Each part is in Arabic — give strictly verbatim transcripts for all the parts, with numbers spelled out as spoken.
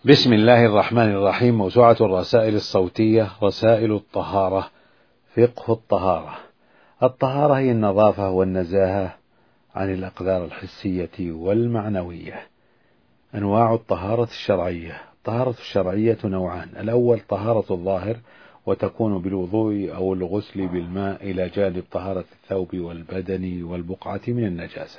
بسم الله الرحمن الرحيم. موسوعة الرسائل الصوتية رسائل الطهارة. فقه الطهارة. الطهارة هي النظافة والنزاهة عن الأقدار الحسية والمعنوية. أنواع الطهارة الشرعية. الطهارة الشرعية نوعان: الأول طهارة الظاهر، وتكون بالوضوء أو الغسل بالماء إلى جانب طهارة الثوب والبدن والبقعة من النجاسة.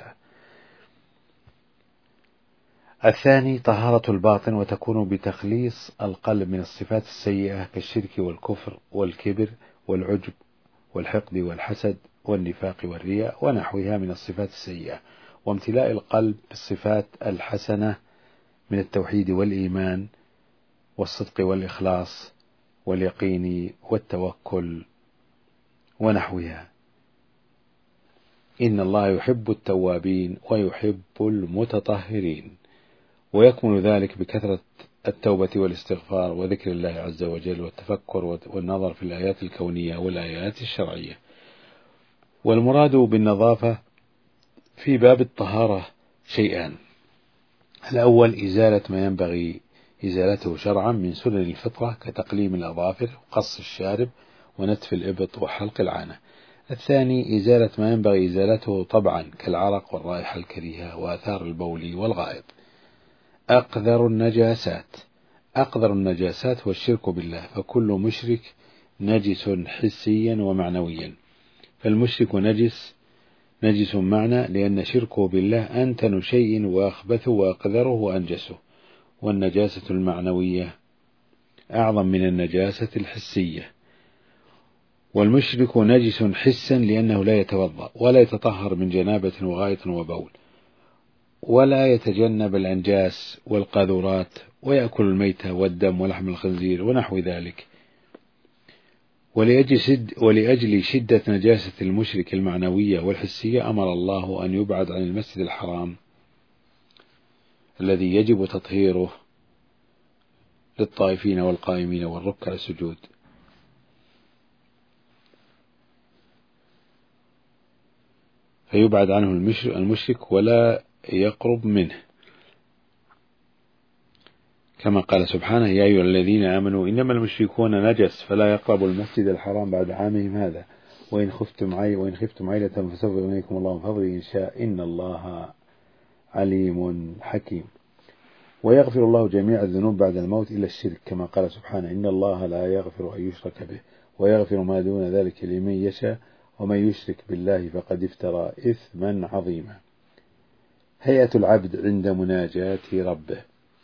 الثاني طهارة الباطن، وتكون بتخليص القلب من الصفات السيئة كالشرك والكفر والكبر والعجب والحقد والحسد والنفاق والرياء ونحوها من الصفات السيئة، وامتلاء القلب بالصفات الحسنة من التوحيد والإيمان والصدق والإخلاص واليقين والتوكل ونحوها. إن الله يحب التوابين ويحب المتطهرين، ويكمن ذلك بكثرة التوبة والاستغفار وذكر الله عز وجل والتفكر والنظر في الآيات الكونية والآيات الشرعية. والمراد بالنظافة في باب الطهارة شيئان: الأول إزالة ما ينبغي إزالته شرعا من سنن الفطرة كتقليم الأظافر وقص الشارب ونتف الإبط وحلق العانة. الثاني إزالة ما ينبغي إزالته طبعا كالعرق والرائحة الكريهة وآثار البول والغائط. أقذر النجاسات. أقذر النجاسات هو الشرك بالله، فكل مشرك نجس حسيا ومعنويا، فالمشرك نجس نجس معنى، لأن شركه بالله أنتن شيء وأخبثه وأقذره وأنجسه، والنجاسة المعنوية أعظم من النجاسة الحسية. والمشرك نجس حسا لأنه لا يتوضأ ولا يتطهر من جنابة وغائط وبول، ولا يتجنب الأنجاس والقاذورات، ويأكل الميتة والدم ولحم الخنزير ونحو ذلك. ولأجل, شد ولأجل شدة نجاسة المشرك المعنوية والحسية أمر الله أن يبعد عن المسجد الحرام الذي يجب تطهيره للطائفين والقائمين والركع السجود. فيبعد عنه المشرك ولا يقرب منه، كما قال سبحانه: يا أيها الذين آمنوا إنما المشركون نجس فلا يقربوا المسجد الحرام بعد عامهم هذا وإن خفتم عي وإن خفتم عيلة فسوف يغنيكم الله من فضله إن شاء إن الله عليم حكيم. ويغفر الله جميع الذنوب بعد الموت إلا الشرك، كما قال سبحانه: إن الله لا يغفر أن يشرك به ويغفر ما دون ذلك لمن يشاء ومن يشرك بالله فقد افترى إثما عظيما. هيئة العبد عند مناجاة ربه.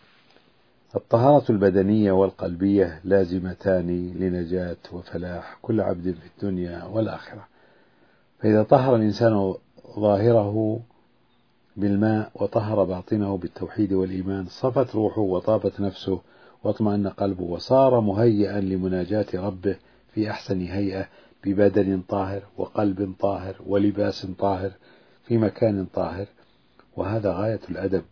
الطهارة البدنية والقلبية لازمتان لنجاة وفلاح كل عبد في الدنيا والآخرة. فإذا طهر الإنسان ظاهره بالماء وطهر باطنه بالتوحيد والإيمان صفت روحه وطابت نفسه واطمأن قلبه، وصار مهيئا لمناجاة ربه في أحسن هيئة ببدن طاهر وقلب طاهر ولباس طاهر في مكان طاهر. وهذا غاية الأدب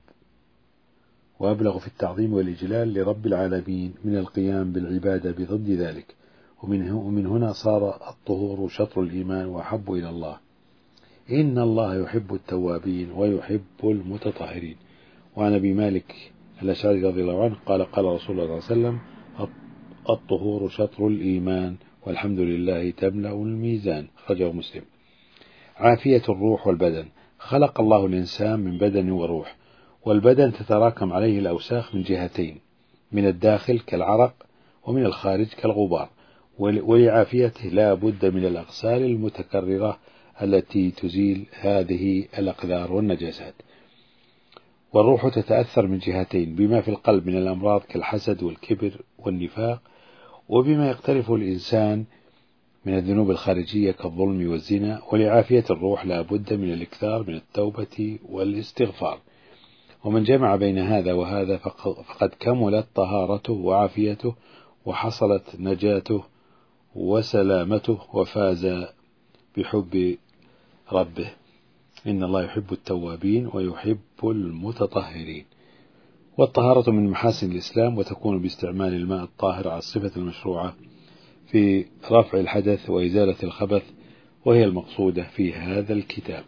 وأبلغ في التعظيم والإجلال لرب العالمين من القيام بالعبادة بضد ذلك. ومن هنا صار الطهور شطر الإيمان وأحب إلى الله. إن الله يحب التوابين ويحب المتطهرين. وعن أبي مالك الأشعري رضي الله عنه قال: قال رسول الله صلى الله عليه وسلم: الطهور شطر الإيمان والحمد لله تملأ الميزان. أخرجه مسلم. عافية الروح والبدن. خلق الله الإنسان من بدن وروح، والبدن تتراكم عليه الأوساخ من جهتين: من الداخل كالعرق ومن الخارج كالغبار. ولعافيته لا بد من الأغسال المتكررة التي تزيل هذه الأقذار والنجاسات. والروح تتأثر من جهتين: بما في القلب من الأمراض كالحسد والكبر والنفاق، وبما يقترفه الإنسان من الذنوب الخارجية كالظلم والزنا. ولعافية الروح لا بد من الإكثار من التوبة والاستغفار. ومن جمع بين هذا وهذا فقد كملت طهارته وعافيته وحصلت نجاته وسلامته وفاز بحب ربه. إن الله يحب التوابين ويحب المتطهرين. والطهارة من محاسن الإسلام، وتكون باستعمال الماء الطاهر على الصفة المشروعة في رفع الحدث وإزالة الخبث، وهي المقصودة في هذا الكتاب.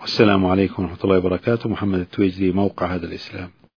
والسلام عليكم ورحمة الله وبركاته. محمد التويجري، موقع هذا الإسلام.